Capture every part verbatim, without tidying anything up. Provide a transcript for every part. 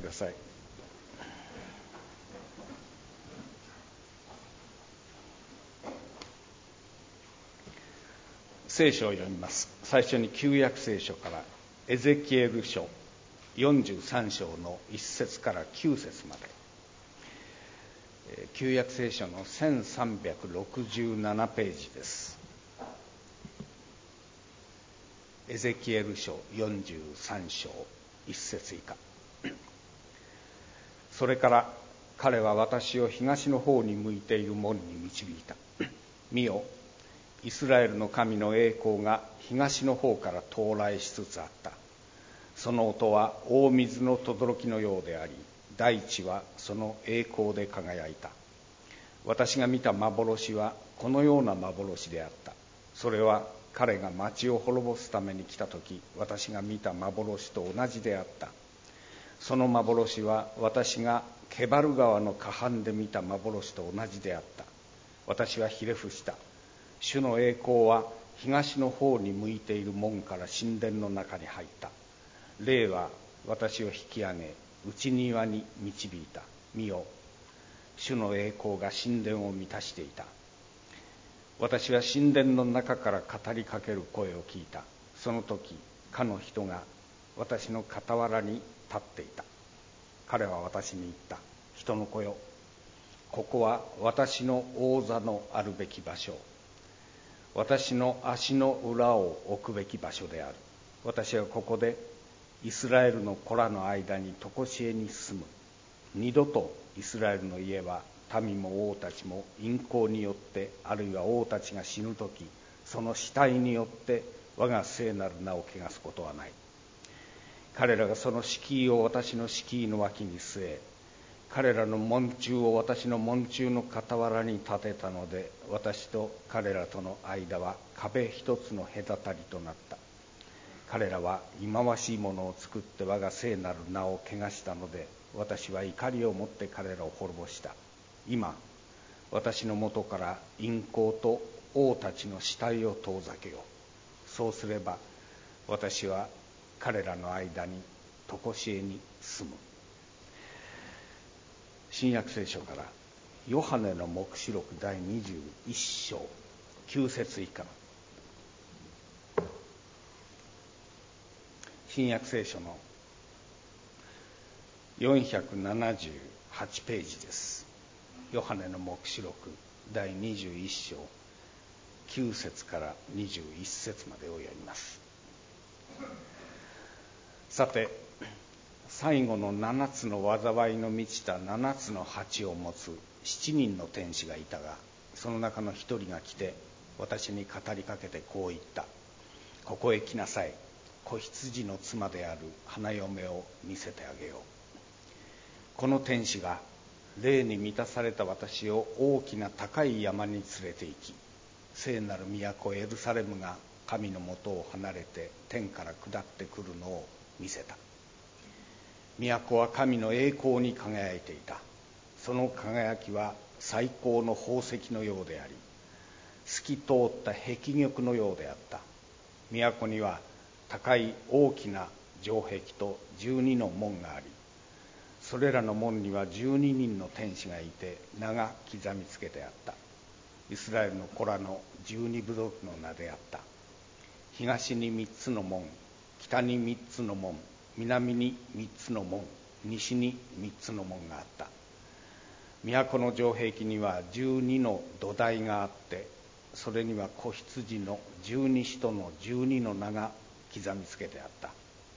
ださい。聖書を読みます。最初に旧約聖書からエゼキエル書よんじゅうさん章のいち節からきゅう節まで、旧約聖書のせんさんびゃくろくじゅうななページです。エゼキエル書よんじゅうさん章いち節以下。それから彼は私を東の方に向いている門に導いた。見よ、イスラエルの神の栄光が東の方から到来しつつあった。その音は大水の轟のようであり、大地はその栄光で輝いた。私が見た幻はこのような幻であった。それは彼が町を滅ぼすために来たとき、私が見た幻と同じであった。その幻は私がケバル川の河畔で見た幻と同じであった。私はひれ伏した。主の栄光は東の方に向いている門から神殿の中に入った。霊は私を引き上げ、内庭に導いた。見よ、主の栄光が神殿を満たしていた。私は神殿の中から語りかける声を聞いた。その時、かの人が私の傍らに立っていた。彼は私に言った。人の子よ、ここは私の王座のあるべき場所。私の足の裏を置くべき場所である。私はここでイスラエルの子らの間に常しえに住む。二度とイスラエルの家は民も王たちも陰行によって、あるいは王たちが死ぬとき、その死体によって我が聖なる名を汚すことはない。彼らがその敷居を私の敷居の脇に据え、彼らの門柱を私の門柱の傍らに立てたので、私と彼らとの間は壁一つの隔たりとなった。彼らは忌まわしいものを作って我が聖なる名を汚したので、私は怒りを持って彼らを滅ぼした。今、私のもとから陰行と王たちの死体を遠ざけよう。そうすれば、私は彼らの間に常しえに住む。新約聖書からヨハネの黙示録だいにじゅういっ章きゅう節以下。新約聖書のよんひゃくななじゅうはちページです。ヨハネの黙示録だいにじゅういっ章きゅう節からにじゅういっ節までをやります。さて、最後の七つの災いの満ちた七つの鉢を持つ七人の天使がいたが、その中の一人が来て私に語りかけてこう言った。ここへ来なさい。子羊の妻である花嫁を見せてあげよう。この天使が霊に満たされた私を大きな高い山に連れて行き、聖なる都エルサレムが神のもとを離れて天から下ってくるのを見せた。都は神の栄光に輝いていた。その輝きは最高の宝石のようであり、透き通った碧玉のようであった。都には高い大きな城壁と十二の門があり、それらの門には十二人の天使がいて名が刻みつけてあった。イスラエルの子らの十二部族の名であった。東に三つの門、北に三つの門、南に三つの門、西に三つの門があった。都の城壁には十二の土台があって、それには子羊の十二使徒の十二の名が刻みつけてあった。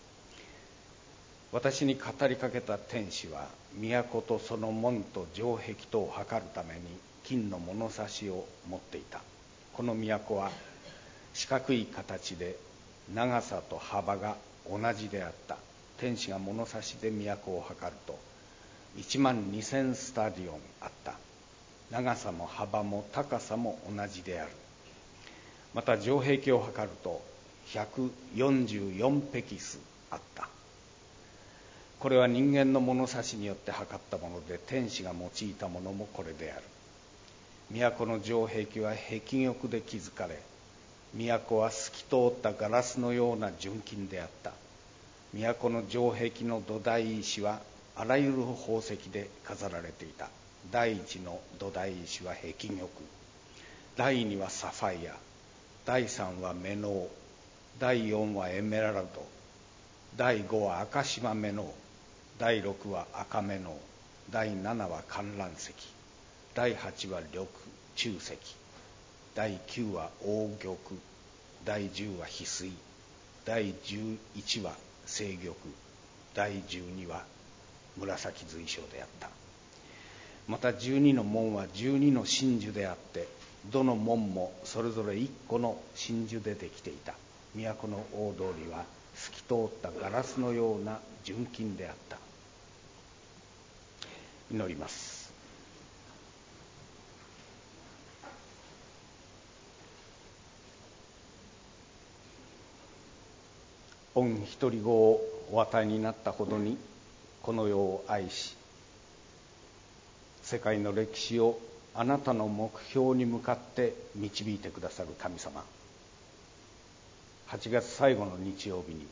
私に語りかけた天使は、都とその門と城壁とを測るために金の物差しを持っていた。この都は四角い形で長さと幅が同じであった。天使が物差しで都を測ると一万二千スタディオンあった。長さも幅も高さも同じである。また城壁を測ると百四十四ペキスあった。これは人間の物差しによって測ったもので、天使が用いたものもこれである。都の城壁は碧玉で築かれ、都は透き通ったガラスのような純金であった。都の城壁の土台石はあらゆる宝石で飾られていた。第一の土台石は碧玉、第二はサファイア、第三はメノウ、第四はエメラルド、第五は赤島メノウ、第六は赤メノウ、第七は観覧石、第八は緑中石、第九は黄玉、第十は翡翠、第十一は青玉、第十二は紫水晶であった。また十二の門は十二の真珠であって、どの門もそれぞれ一個の真珠でできていた。都の大通りは透き通ったガラスのような純金であった。祈ります。御一人子をお与えになったほどにこの世を愛し、世界の歴史をあなたの目標に向かって導いてくださる神様、はちがつ最後の日曜日に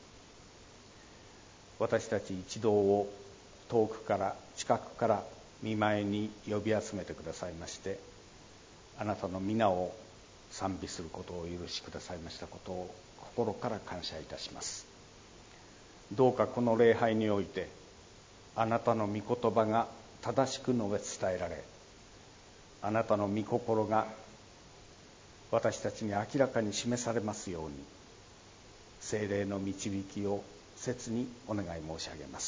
私たち一同を遠くから近くから御前に呼び集めてくださいまして、あなたの皆を賛美することを許しくださいましたことを心から感謝いたします。どうかこの礼拝においてあなたの御言葉が正しく述べ伝えられ、あなたの御心が私たちに明らかに示されますように、聖霊の導きを切にお願い申し上げます。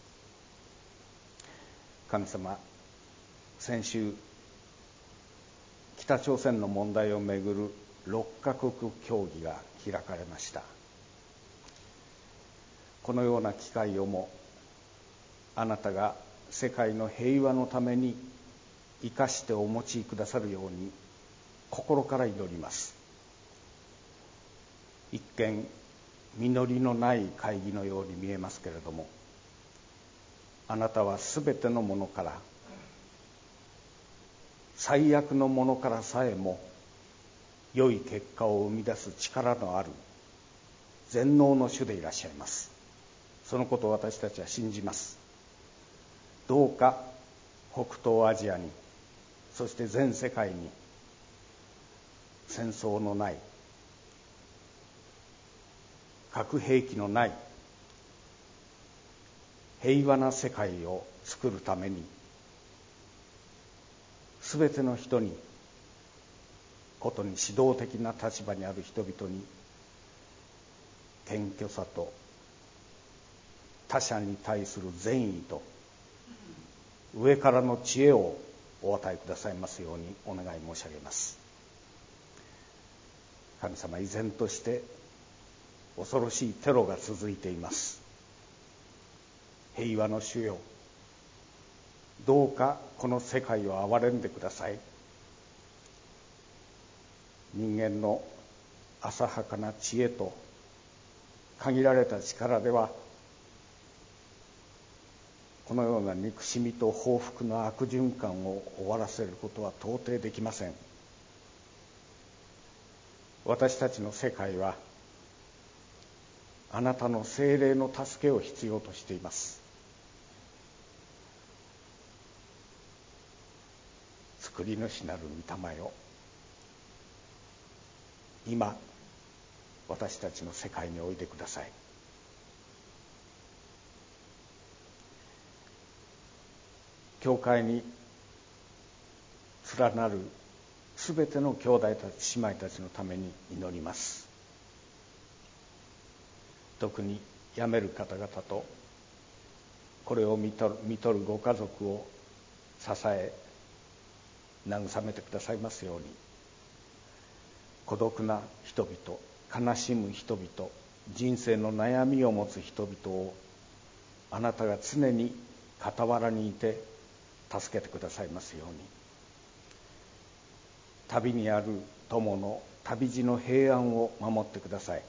神様、先週北朝鮮の問題をめぐるろっかこく協議が開かれました。このような機会をもあなたが世界の平和のために生かしてお持ちくださるように心から祈ります。一見実りのない会議のように見えますけれども、あなたはすべてのものから、最悪のものからさえも良い結果を生み出す力のある全能の主でいらっしゃいます。そのことを私たちは信じます。どうか北東アジアに、そして全世界に戦争のない、核兵器のない平和な世界を作るために、すべての人にことに指導的な立場にある人々に謙虚さと他者に対する善意と上からの知恵をお与えくださいますようにお願い申し上げます。神様、依然として恐ろしいテロが続いています。平和の主よ、どうかこの世界を憐れんでください。人間の浅はかな知恵と限られた力ではこのような憎しみと報復の悪循環を終わらせることは到底できません。私たちの世界はあなたの聖霊の助けを必要としています。作り主なる御霊よ、今私たちの世界においでください。教会に連なるすべての兄弟たち姉妹たちのために祈ります。特に辞める方々とこれを見とる、見とるご家族を支え慰めてくださいますように、孤独な人々、悲しむ人々、人生の悩みを持つ人々をあなたが常に傍らにいて助けてくださいますように、旅にある友の旅路の平安を守ってください。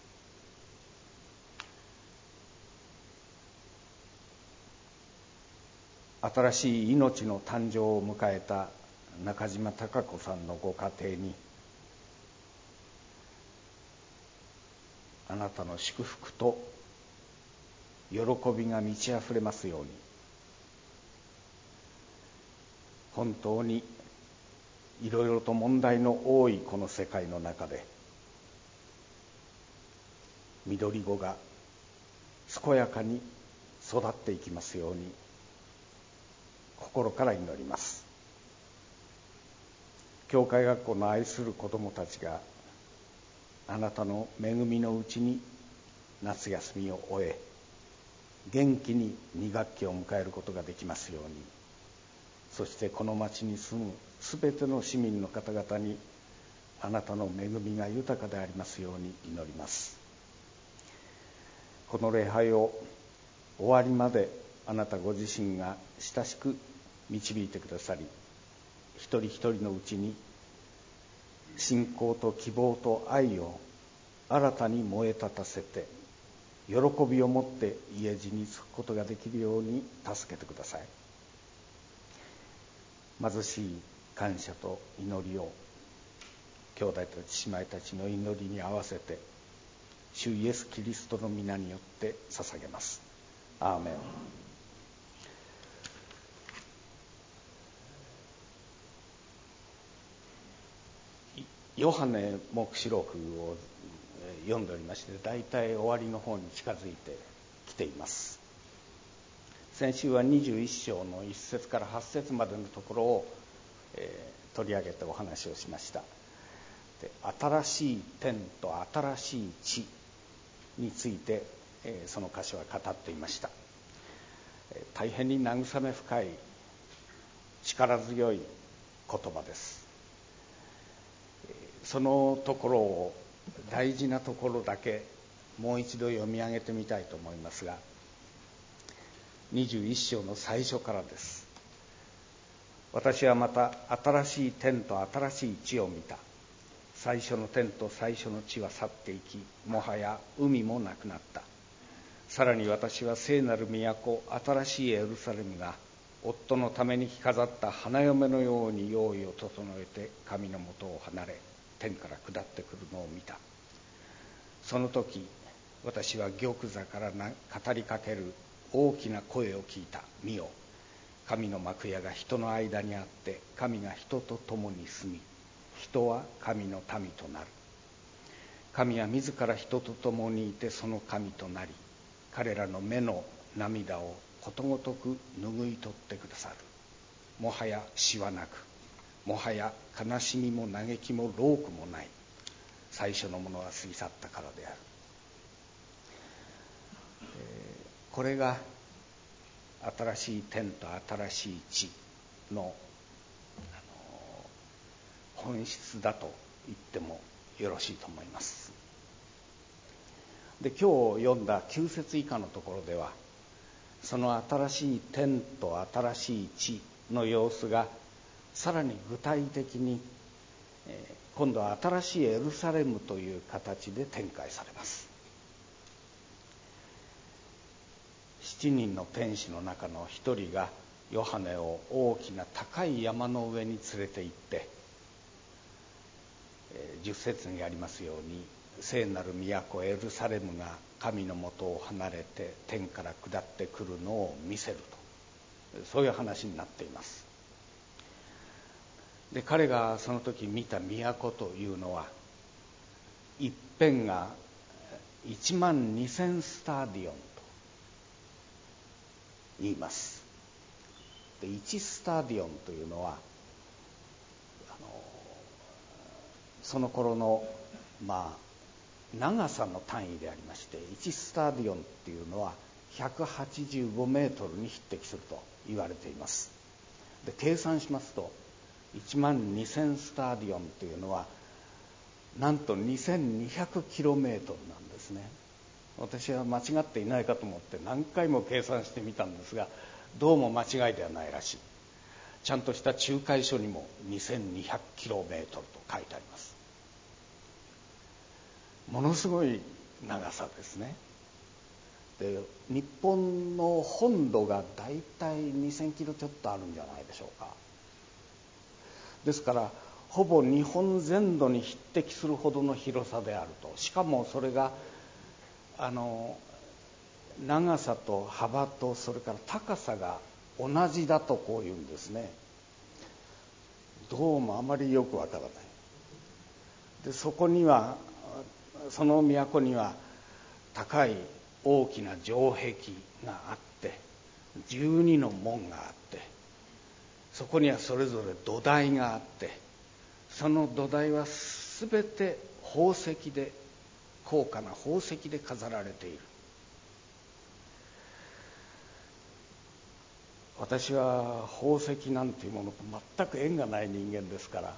新しい命の誕生を迎えた中島貴子さんのご家庭にあなたの祝福と喜びが満ち溢れますように、 本当にいろいろと問題の多いこの世界の中で、緑子が健やかに育っていきますように心から祈ります。教会学校の愛する子どもたちがあなたの恵みのうちに夏休みを終え、元気にに学期を迎えることができますように、そしてこの町に住むすべての市民の方々にあなたの恵みが豊かでありますように祈ります。この礼拝を終わりまであなたご自身が親しく導いてくださり、一人一人のうちに信仰と希望と愛を新たに燃え立たせて、喜びを持って家路に着くことができるように助けてください。貧しい感謝と祈りを兄弟たち姉妹たちの祈りに合わせて主イエスキリストの皆によって捧げます。アーメン。ヨハネ黙示録を読んでおりまして、だいたい終わりの方に近づいてきています。先週はにじゅういっ章のいっ節からはち節までのところを、えー、取り上げてお話をしました。で、新しい天と新しい地について、えー、その箇所は語っていました。えー、大変に慰め深い力強い言葉です。そのところを大事なところだけもう一度読み上げてみたいと思いますが、にじゅういっ章の最初からです。私はまた新しい天と新しい地を見た。最初の天と最初の地は去っていき、もはや海もなくなった。さらに私は聖なる都、新しいエルサレムが夫のために着飾った花嫁のように用意を整えて神のもとを離れ、天から下ってくるのを見た。その時私は玉座から語りかける大きな声を聞いた。見よ、神の幕屋が人の間にあって、神が人と共に住み、人は神の民となる。神は自ら人と共にいてその神となり、彼らの目の涙をことごとく拭い取ってくださる。もはや死はなく、もはや悲しみも嘆きも労苦もない。最初のものは過ぎ去ったからである。えー、これが新しい天と新しい地の、あの本質だと言ってもよろしいと思います。で、今日読んだきゅう節以下のところでは、その新しい天と新しい地の様子がさらに具体的に、えー、今度は新しいエルサレムという形で展開されます。七人の天使の中の一人がヨハネを大きな高い山の上に連れて行って、えー、十節にありますように、聖なる都エルサレムが神のもとを離れて天から下ってくるのを見せると、そういう話になっています。で、彼がその時見た都というのは、一辺がいちまんにせんスタディオンと言います。で、いちスタディオンというのは、あのその頃のまあ長さの単位でありまして、いちスタディオンっていうのはひゃくはちじゅうごメートルに匹敵すると言われています。で、計算しますといちまんにせんスタディオンというのはなんとにせんにひゃくキロメートルなんですね。私は間違っていないかと思って何回も計算してみたんですが、どうも間違いではないらしい。ちゃんとした仲介書にもにせんにひゃくキロメートルと書いてあります。ものすごい長さですね。で、日本の本土がだいたいにせんキロちょっとあるんじゃないでしょうか。ですからほぼ日本全土に匹敵するほどの広さであると。しかもそれがあの長さと幅とそれから高さが同じだとこういうんですね。 どうもあまりよくわからない。でそこにはその都には高い大きな城壁があってじゅうにの門があって、そこにはそれぞれ土台があって、その土台はすべて宝石で、高価な宝石で飾られている。私は宝石なんていうものと全く縁がない人間ですから、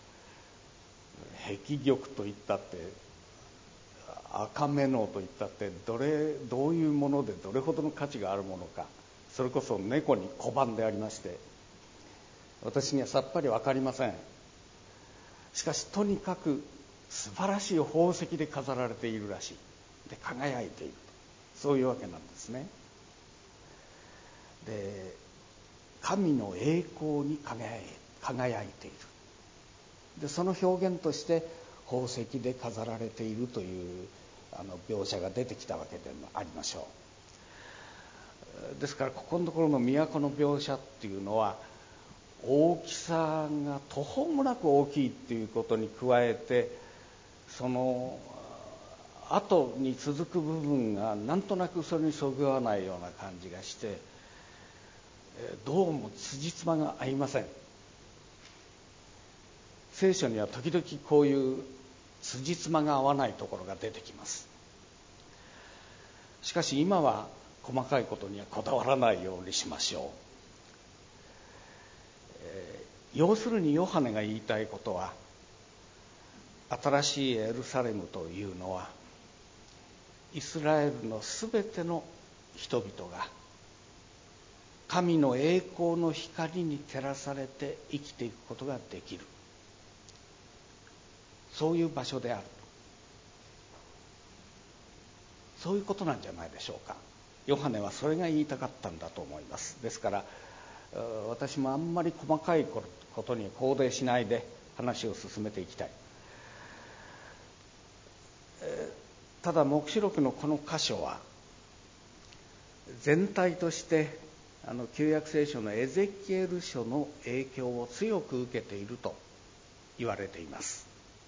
碧玉といったって赤瑪瑙といったってどれどういうものでどれほどの価値があるものか、それこそ猫に小判でありまして、私にはさっぱり分かりません。しかしとにかく素晴らしい宝石で飾られているらしい。で輝いている、そういうわけなんですね。で神の栄光に輝い、輝いている。でその表現として宝石で飾られているというあの描写が出てきたわけでありましょう。ですからここのところの都の描写っていうのは、大きさが途方もなく大きいっていうことに加えて、その後に続く部分がなんとなくそれにそぐわないような感じがして、どうも辻褄が合いません。聖書には時々こういう辻褄が合わないところが出てきます。しかし今は細かいことにはこだわらないようにしましょう。えー、要するにヨハネが言いたいことは、新しいエルサレムというのはイスラエルのすべての人々が神の栄光の光に照らされて生きていくことができる、そういう場所である、そういうことなんじゃないでしょうか。ヨハネはそれが言いたかったんだと思います。ですから私もあんまり細かいことに肯定しないで話を進めていきたい。ただ黙示録のこの箇所は全体としてあの旧約聖書のエゼキエル書の影響を強く受けていると言われています。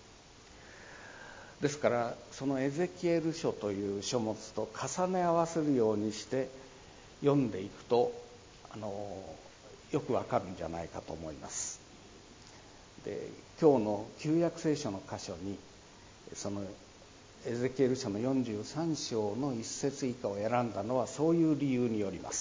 ですからそのエゼキエル書という書物と重ね合わせるようにして読んでいくとあのよくわかるんじゃないかと思います。で今日の旧約聖書の箇所にそのエゼキエル書のよんじゅうさん章の一節以下を選んだのはそういう理由によります。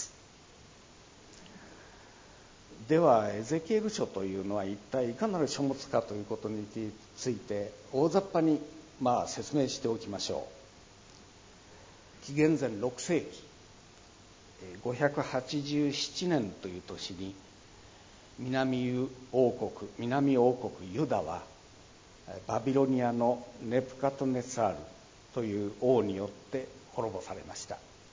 ではエゼキエル書というのは一体いかなる書物かということについて大雑把にまあ説明しておきましょう。紀元前ろく世紀ごひゃくはちじゅうななねんという年に南王国南王国ユダはバビロニアのネプカトネツァールという王によって滅ぼされました。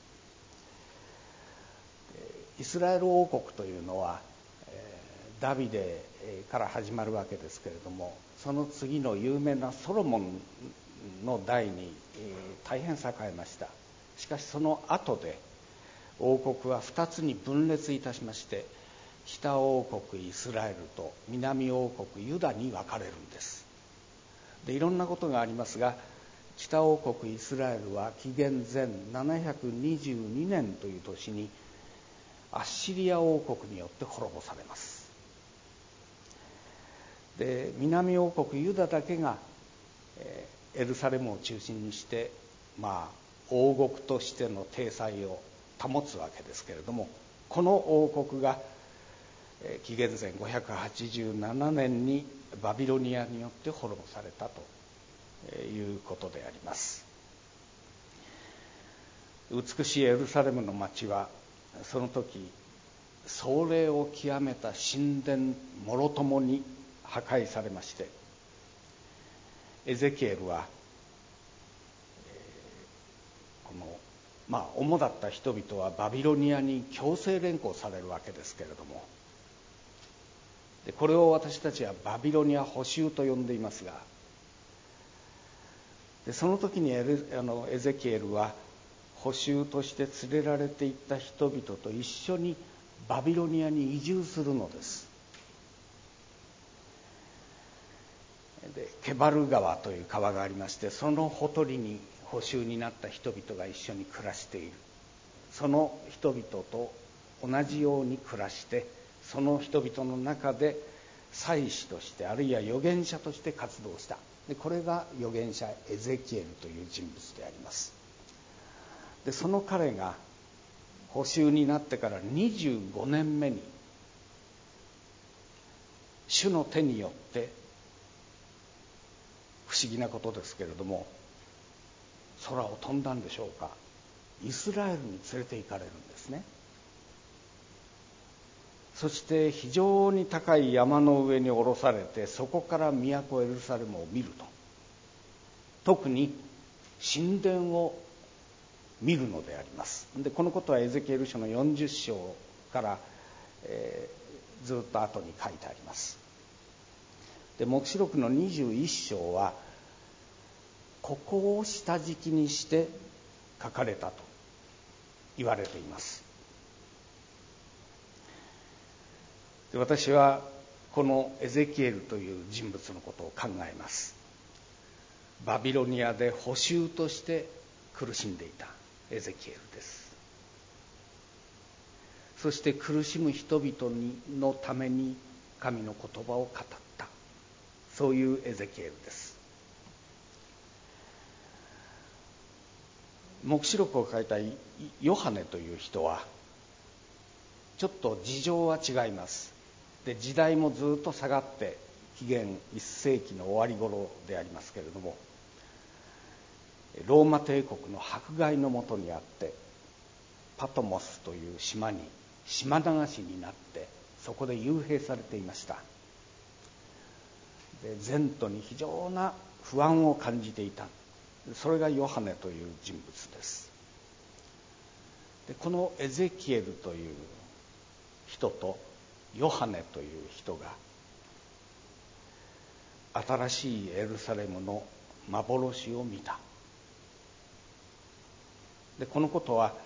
イスラエル王国というのはダビデから始まるわけですけれども、その次の有名なソロモンの代に大変栄えました。しかしその後で王国はふたつに分裂いたしまして、北王国イスラエルと南王国ユダに分かれるんです。でいろんなことがありますが、北王国イスラエルは紀元前ななひゃくにじゅうにねんという年にアッシリア王国によって滅ぼされます。で南王国ユダだけがエルサレムを中心にしてまあ王国としての体裁を保つわけですけれども、この王国が紀元前ごひゃくはちじゅうななねんにバビロニアによって滅ぼされたということであります。美しいエルサレムの町はその時壮麗を極めた神殿もろともに破壊されまして、エゼキエルはこのまあ主だった人々はバビロニアに強制連行されるわけですけれども、でこれを私たちはバビロニア捕囚と呼んでいますが、でその時にエレあのエゼキエルは捕囚として連れられていった人々と一緒にバビロニアに移住するのです。 でケバル川という川がありまして、そのほとりに捕囚になった人々が一緒に暮らしている。その人々と同じように暮らして、その人々の中で祭司として、あるいは預言者として活動した。でこれが預言者エゼキエルという人物であります。でその彼が捕囚になってからにじゅうごねんめに主の手によって、不思議なことですけれども、空を飛んだんでしょうか、イスラエルに連れて行かれるんですね。そして非常に高い山の上に下ろされて、そこから都エルサレムを見ると、特に神殿を見るのであります。でこのことはエゼキエル書のよんじゅっ章から、えー、ずっと後に書いてあります。で黙示録のにじゅういっ章はここを下敷きにして書かれたと言われています。で私はこのエゼキエルという人物のことを考えます。バビロニアで捕囚として苦しんでいたエゼキエルです。そして苦しむ人々にのために神の言葉を語った、そういうエゼキエルです。黙示録を書いたヨハネという人はちょっと事情は違います。で時代もずっと下がって紀元いっ世紀の終わり頃でありますけれども、ローマ帝国の迫害のもとにあって、パトモスという島に島流しになって、そこで幽閉されていました。で前途に非常な不安を感じていた。それがヨハネという人物です。でこのエゼキエルという人とヨハネという人が新しいエルサレムの幻を見た。でこのことは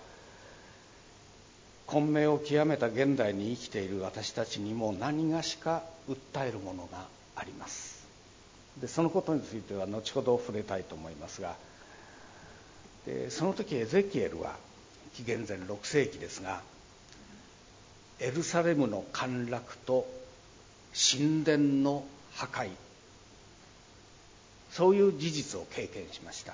混迷を極めた現代に生きている私たちにも何がしか訴えるものがあります。でそのことについては後ほど触れたいと思いますが、でその時エゼキエルは紀元前ろく世紀ですが、エルサレムの陥落と神殿の破壊、そういう事実を経験しました。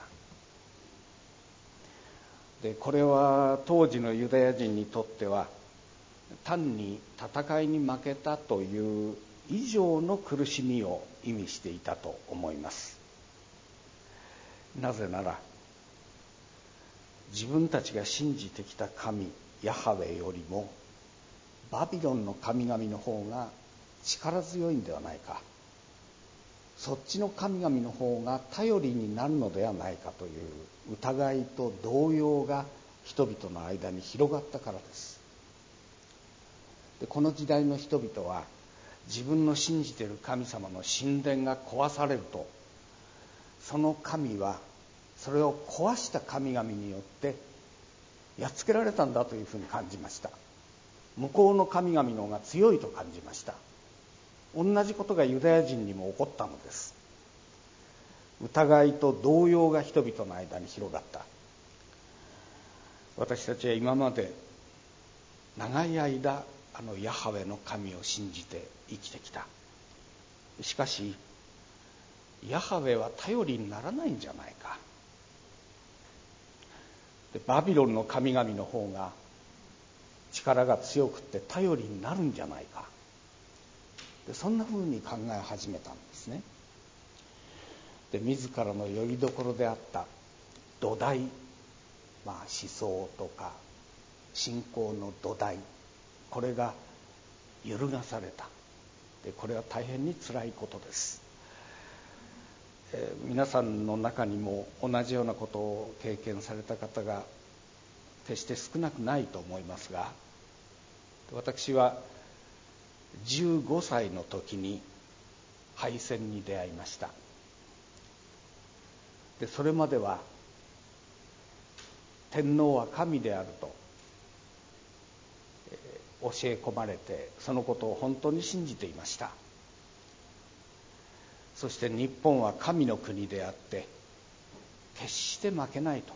でこれは当時のユダヤ人にとっては単に戦いに負けたという以上の苦しみを意味していたと思います。なぜなら自分たちが信じてきた神ヤハウェよりもバビロンの神々の方が力強いんではないか、そっちの神々の方が頼りになるのではないかという疑いと動揺が人々の間に広がったからです。でこの時代の人々は自分の信じている神様の神殿が壊されると、その神はそれを壊した神々によってやっつけられたんだというふうに感じました。向こうの神々の方が強いと感じました。同じことがユダヤ人にも起こったのです。疑いと動揺が人々の間に広がった。私たちは今まで長い間あのヤハウェの神を信じて生きてきた。しかしヤハウェは頼りにならないんじゃないか、でバビロンの神々の方が力が強くって頼りになるんじゃないか、でそんなふうに考え始めたんですね。で自らのよりどころであった土台、まあ、思想とか信仰の土台、これが揺るがされた。でこれは大変につらいことです。えー、皆さんの中にも同じようなことを経験された方が決して少なくないと思いますが、私はじゅうごさいの時に敗戦に出会いました。でそれまでは天皇は神であると、えー、教え込まれてそのことを本当に信じていました。 そして日本は神の国であって決して負けないと、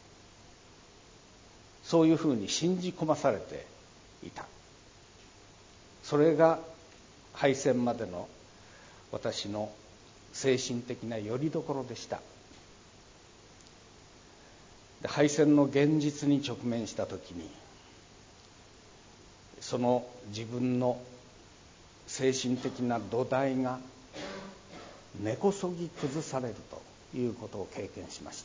そういうふうに信じ込まされていた。それが敗戦までの私の精神的な拠り所でした。で、敗戦の現実に直面したときに、その自分の精神的な土台が根こそぎ崩されるということを経験しました。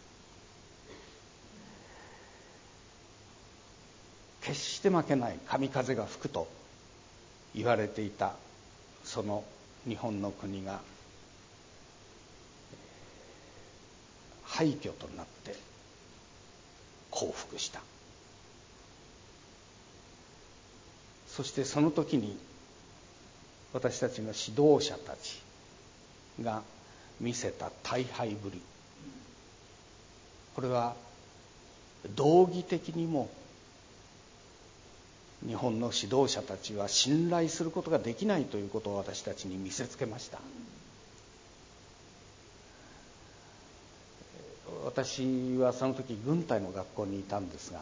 決して負けない、神風が吹くと言われていたその日本の国が廃墟となって降伏した。そしてその時に私たちの指導者たちが見せた大敗ぶり、これは道義的にも日本の指導者たちは信頼することができないということを私たちに見せつけました。私はその時軍隊の学校にいたんですが、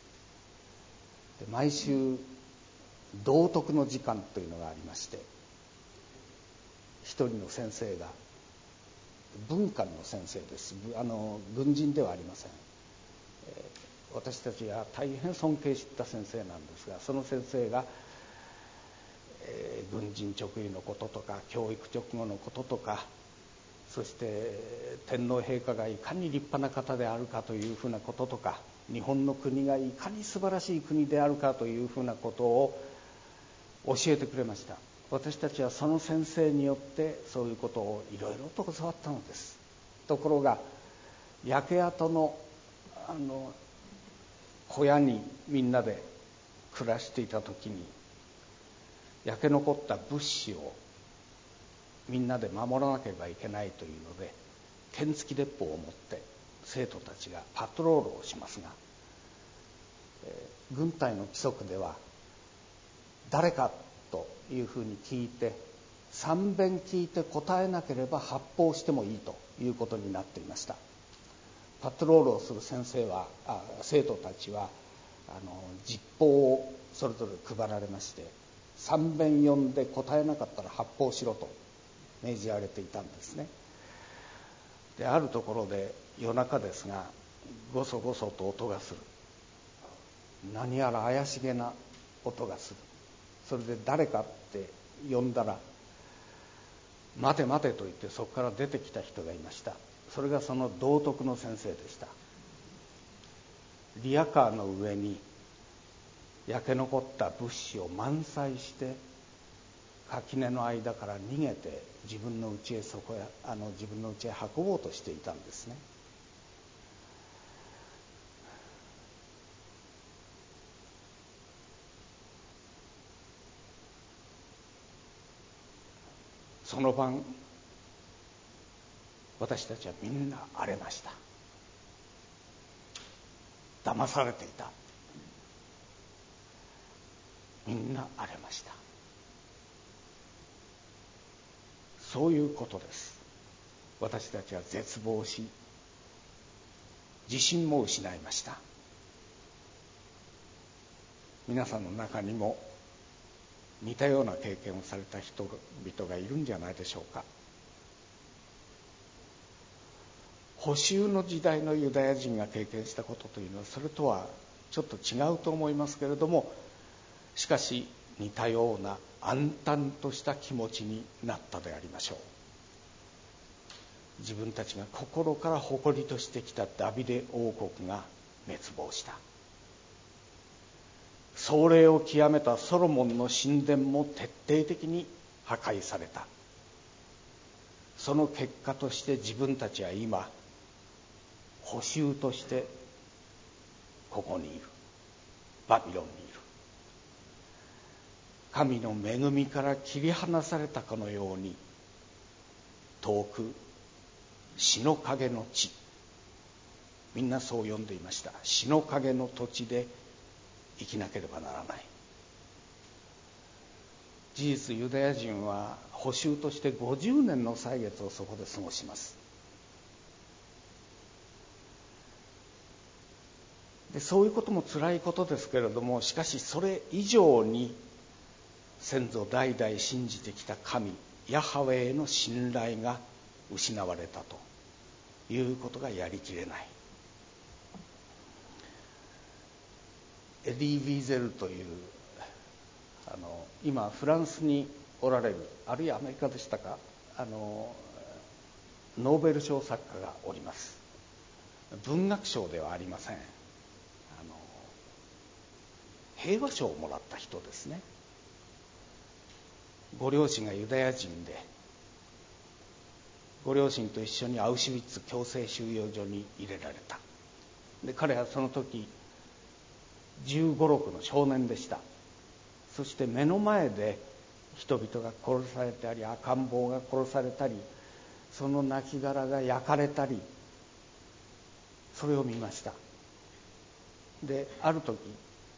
毎週道徳の時間というのがありまして、一人の先生が文官の先生です。あの軍人ではありません。私たちは大変尊敬した先生なんですが、その先生が、えー、軍人直位のこととか教育直後のこととか、そして天皇陛下がいかに立派な方であるかというふうなこととか、日本の国がいかに素晴らしい国であるかというふうなことを教えてくれました。私たちはその先生によってそういうことをいろいろと教わったのです。ところが焼け跡のあの小屋にみんなで暮らしていた時に、焼け残った物資をみんなで守らなければいけないというので、剣付き鉄砲を持って生徒たちがパトロールをしますが、えー、軍隊の規則では誰かというふうに聞いてさんべん聞いて答えなければ発砲してもいいということになっていました。パトロールをする先生はあ生徒たちはあの実報をそれぞれ配られまして、さんべん読んで答えなかったら発砲しろと命じられていたんですね。で、あるところで夜中ですが、ごそごそと音がする。何やら怪しげな音がする。それで誰かって呼んだら、待て待てと言ってそこから出てきた人がいました。それがその道徳の先生でした。リヤカーの上に焼け残った物資を満載して垣根の間から逃げて自分の家へそこへあの自分の家へ運ぼうとしていたんですね。その晩、私たちはみんな荒れました。騙されていた。みんな荒れました。そういうことです。私たちは絶望し、自信も失いました。皆さんの中にも似たような経験をされた人々がいるんじゃないでしょうか。捕囚の時代のユダヤ人が経験したことというのはそれとはちょっと違うと思いますけれども、しかし似たような暗淡とした気持ちになったでありましょう。自分たちが心から誇りとしてきたダビデ王国が滅亡した。壮麗を極めたソロモンの神殿も徹底的に破壊された。その結果として自分たちは今捕囚としてここにいる。バビロンにいる。神の恵みから切り離されたかのように遠く死の影の地、みんなそう呼んでいました。死の影の土地で生きなければならない。 事実ユダヤ人は捕囚としてごじゅうねんの歳月をそこで過ごします。でそういうことも辛いことですけれども、しかしそれ以上に先祖代々信じてきた神ヤハウェへの信頼が失われたということがやりきれない。エディ・ウィーゼルというあの今フランスにおられる、あるいはアメリカでしたか、あのノーベル賞作家がおります。文学賞ではありません。あの平和賞をもらった人ですね。ご両親がユダヤ人で、ご両親と一緒にアウシュビッツ強制収容所に入れられた。で彼はその時じゅうご、ろくの少年でした。そして目の前で人々が殺されたり、赤ん坊が殺されたり、その亡骸が焼かれたり、それを見ました。である時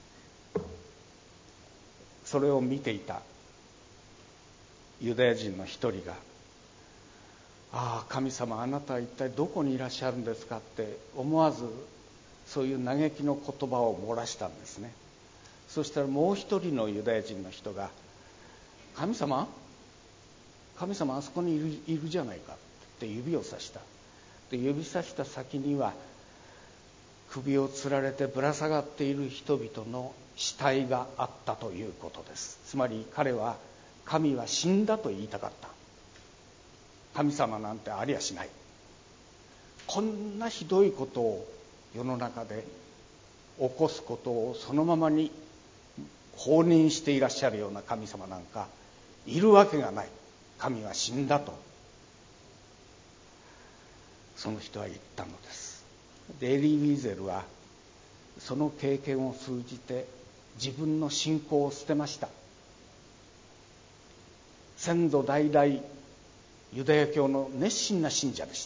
それを見ていたユダヤ人の一人が、ああ神様、あなたは一体どこにいらっしゃるんですかって思わずそういう嘆きの言葉を漏らしたんですね。そしたらもう一人のユダヤ人の人が、神様神様あそこにいる、いるじゃないかって指をさした。で指さした先には首をつられてぶら下がっている人々の死体があったということです。つまり彼は神は死んだと言いたかった。神様なんてありゃしない。こんなひどいことを世の中で起こすことをそのままに放任していらっしゃるような神様なんかいるわけがない。神は死んだとその人は言ったのです。でエリー・ウィーゼルはその経験を通じて自分の信仰を捨てました。先祖代々ユダヤ教の熱心な信者でした。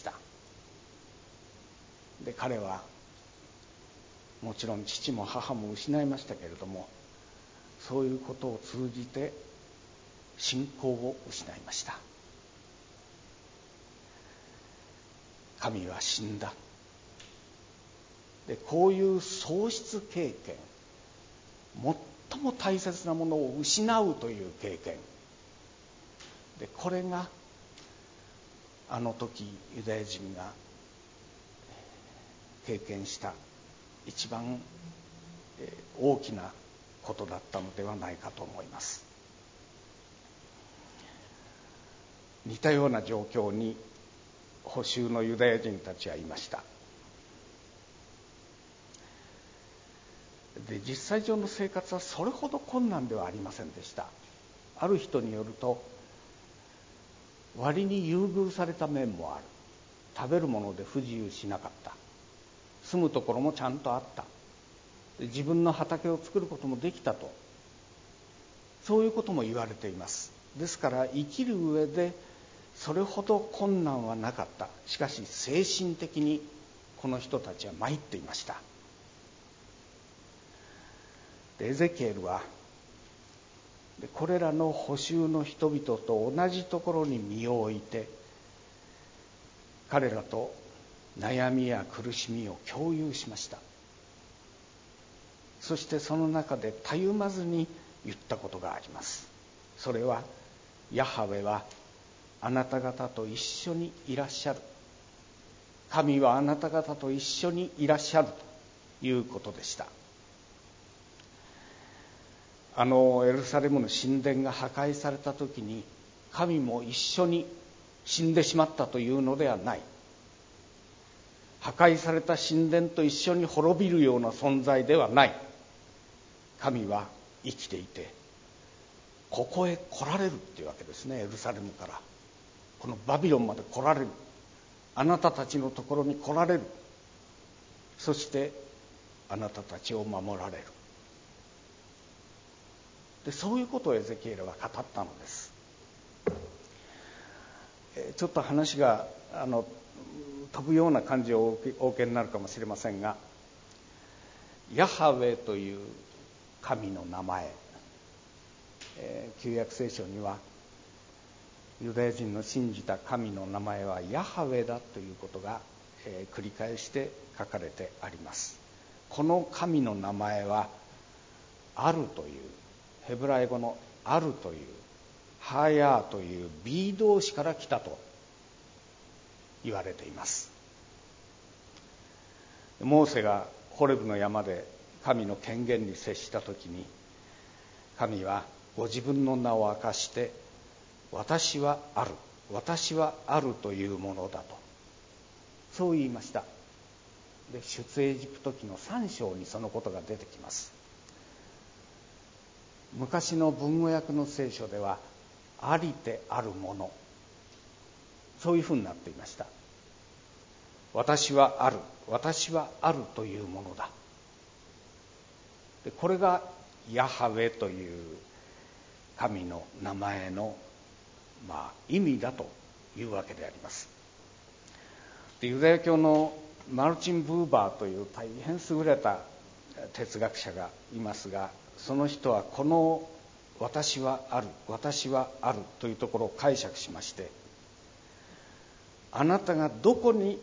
で彼はもちろん父も母も失いましたけれども、そういうことを通じて信仰を失いました。神は死んだ。でこういう喪失経験、最も大切なものを失うという経験で、これがあの時ユダヤ人が経験した一番大きなことだったのではないかと思います。似たような状況に捕囚のユダヤ人たちはいました。で実際上の生活はそれほど困難ではありませんでした。ある人によると割に優遇された面もある。食べるもので不自由しなかった。住むところもちゃんとあった。自分の畑を作ることもできたと、そういうことも言われています。ですから生きる上でそれほど困難はなかった。しかし精神的にこの人たちは参っていました。でエゼキエルはこれらの捕囚の人々と同じところに身を置いて、彼らと悩みや苦しみを共有しました。そしてその中でたゆまずに言ったことがあります。それは、ヤハウェはあなた方と一緒にいらっしゃる。神はあなた方と一緒にいらっしゃるということでした。あのエルサレムの神殿が破壊された時に神も一緒に死んでしまったというのではない。破壊された神殿と一緒に滅びるような存在ではない。神は生きていてここへ来られるっていうわけですね。エルサレムからこのバビロンまで来られる。あなたたちのところに来られる。そしてあなたたちを守られる。でそういうことをエゼキエルは語ったのです。ちょっと話があの飛ぶような感じをお受けになるかもしれませんが、ヤハウェという神の名前、 えー、旧約聖書にはユダヤ人の信じた神の名前はヤハウェだということが、えー、繰り返して書かれてあります。この神の名前はあるというヘブライ語のあるというハヤーという B 動詞から来たと言われています。モーセがホレブの山で神の権限に接したときに、神はご自分の名を明かして、私はある、私はあるというものだと、そう言いました。で、出エジプト記のさん章にそのことが出てきます。昔の文語訳の聖書では、ありてあるもの、そういうふうになっていました。私はある、私はあるというものだ。で、これがヤハウェという神の名前の、まあ、意味だというわけであります。で、ユダヤ教のマルチン・ブーバーという大変優れた哲学者がいますが、その人はこの私はある、私はあるというところを解釈しまして、あなたがどこに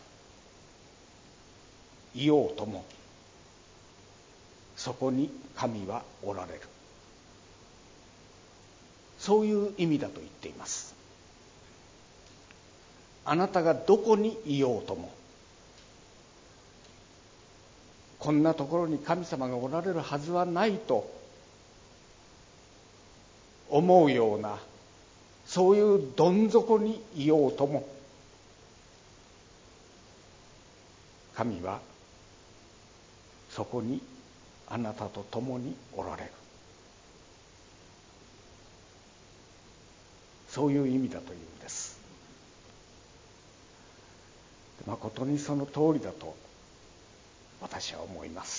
いようともそこに神はおられる、そういう意味だと言っています。あなたがどこにいようとも、こんなところに神様がおられるはずはないと思うような、そういうどん底にいようとも、神はそこにあなたと共におられる、そういう意味だというんです。誠にその通りだと私は思います。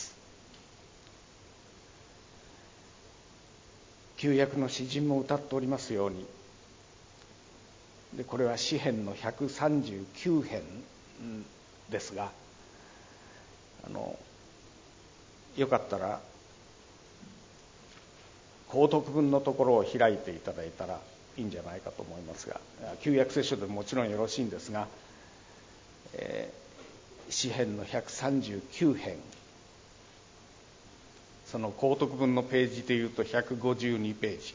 旧約の詩人も歌っておりますように、でこれは詩編のひゃくさんじゅうきゅう編ですが、あのよかったら高徳文のところを開いていただいたらいいんじゃないかと思いますが、旧約聖書でももちろんよろしいんですが、えー、詩編のひゃくさんじゅうきゅう編、その高徳文のページでいうとひゃくごじゅうにページ、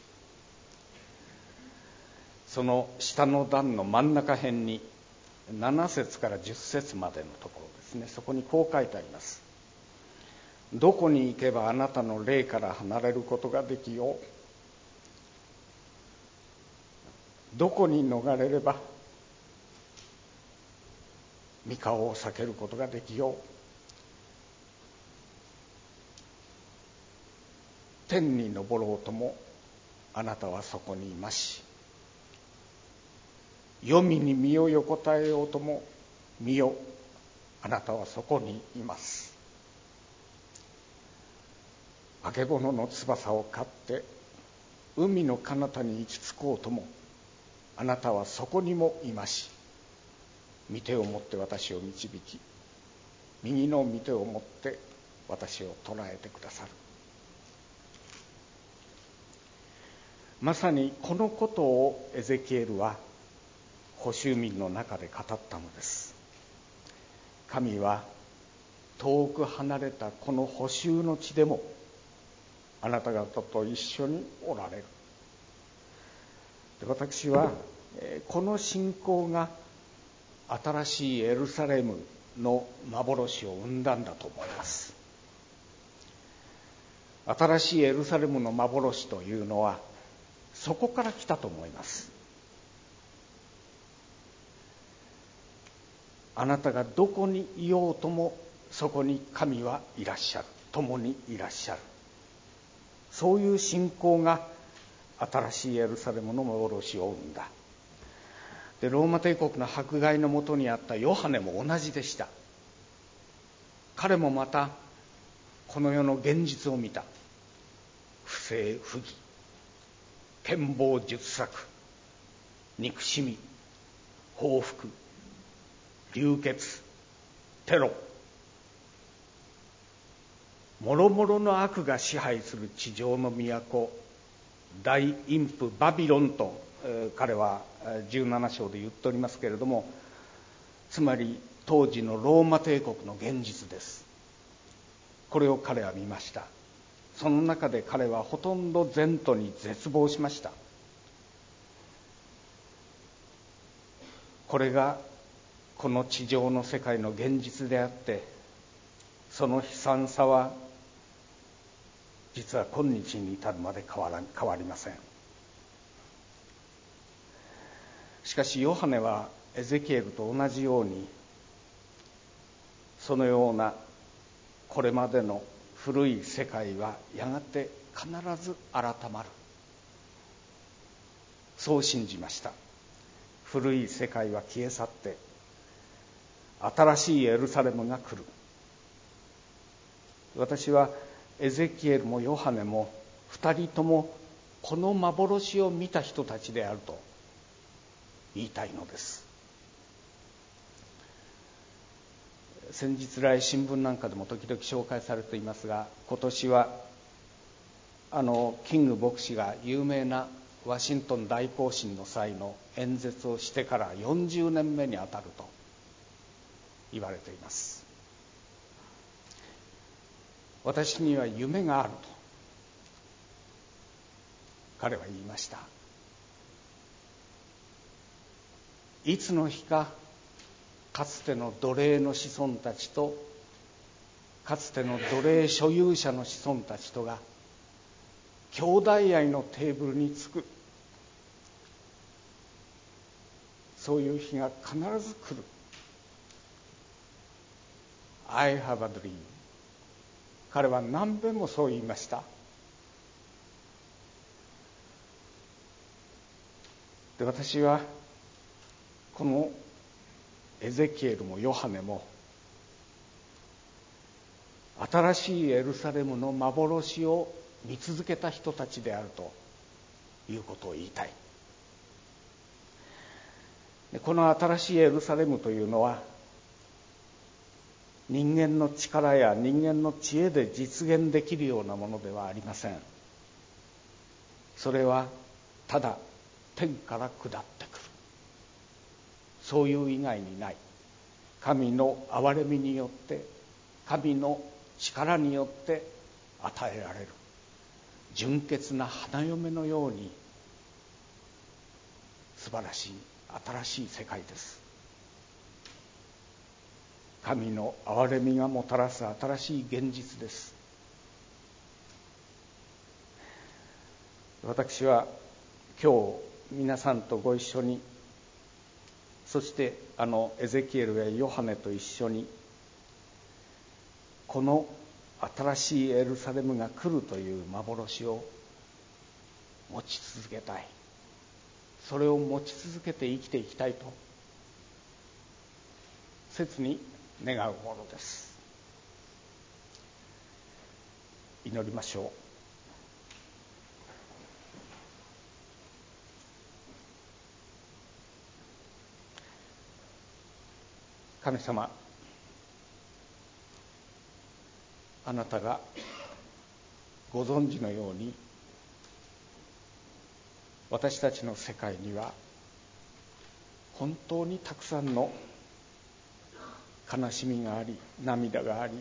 その下の段の真ん中辺になな節からじゅっ節までのところですね、そこにこう書いてあります。どこに行けばあなたの霊から離れることができよう、どこに逃れれば御顔を避けることができよう、天に昇ろうともあなたはそこにいますし、黄泉に身を横たえようとも身よ、あなたはそこにいます。あけぼのの翼を飼って海の彼方に行き着こうともあなたはそこにもいますし、御手を持って私を導き、右の御手を持って私を捉えてくださる。まさにこのことをエゼキエルは捕囚民の中で語ったのです。神は遠く離れたこの捕囚の地でもあなた方と一緒におられる。で、私はこの信仰が新しいエルサレムの幻を生んだんだと思います。新しいエルサレムの幻というのはそこから来たと思います。あなたがどこにいようともそこに神はいらっしゃる、共にいらっしゃる、そういう信仰が新しいエルサレムの幻を生んだ。で、ローマ帝国の迫害のもとにあったヨハネも同じでした。彼もまたこの世の現実を見た。不正不義、権謀術策、憎しみ、報復、流血、テロ、もろもろの悪が支配する地上の都大陰譜バビロンと、えー、彼はじゅうなな章で言っておりますけれども、つまり当時のローマ帝国の現実です。これを彼は見ました。その中で彼はほとんど前途に絶望しました。これがこの地上の世界の現実であって、その悲惨さは実は今日に至るまで変わら、変わりません。しかしヨハネはエゼキエルと同じように、そのようなこれまでの古い世界はやがて必ず改まる、そう信じました。古い世界は消え去って新しいエルサレムが来る。私はエゼキエルもヨハネも二人ともこの幻を見た人たちであると言いたいのです。先日来新聞なんかでも時々紹介されていますが、今年はあのキング牧師が有名なワシントン大行進の際の演説をしてからよんじゅうねんめにあたると言われています。私には夢があると彼は言いました。いつの日かかつての奴隷の子孫たちとかつての奴隷所有者の子孫たちとが兄弟愛のテーブルにつく、そういう日が必ず来る。 I have a dream。 彼は何べんもそう言いました。で、私はこのエゼキエルもヨハネも新しいエルサレムの幻を見続けた人たちであるということを言いたい。で、この新しいエルサレムというのは人間の力や人間の知恵で実現できるようなものではありません。それはただ天から下ってくる、そういう以外にない、神の憐れみによって神の力によって与えられる純潔な花嫁のように素晴らしい新しい世界です。神の憐れみがもたらす新しい現実です。私は今日皆さんとご一緒に、そしてあのエゼキエルやヨハネと一緒に、この新しいエルサレムが来るという幻を持ち続けたい、それを持ち続けて生きていきたいと切に願うものです。祈りましょう。神様、あなたがご存知のように、私たちの世界には本当にたくさんの悲しみがあり、涙があり、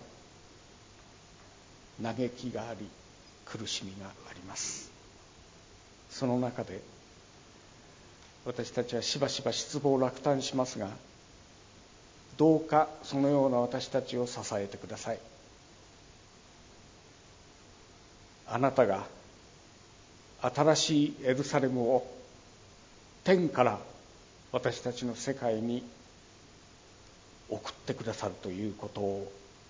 嘆きがあり、苦しみがあります。その中で私たちはしばしば失望落胆しますが、どうかそのような私たちを支えてください。あなたが新しいエルサレムを天から私たちの世界に送ってくださるということを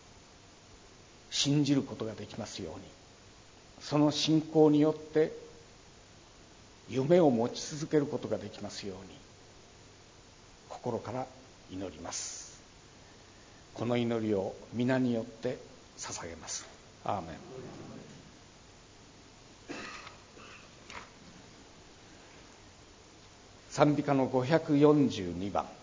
信じることができますように、その信仰によって夢を持ち続けることができますように心から祈ります。この祈りを皆によって捧げます。アーメン。賛美歌のごひゃくよんじゅうにばん。